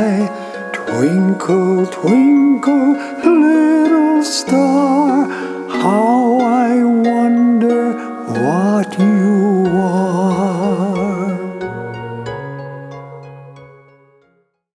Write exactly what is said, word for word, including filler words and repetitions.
sky. Twinkle, twinkle, little star, how I wonder what you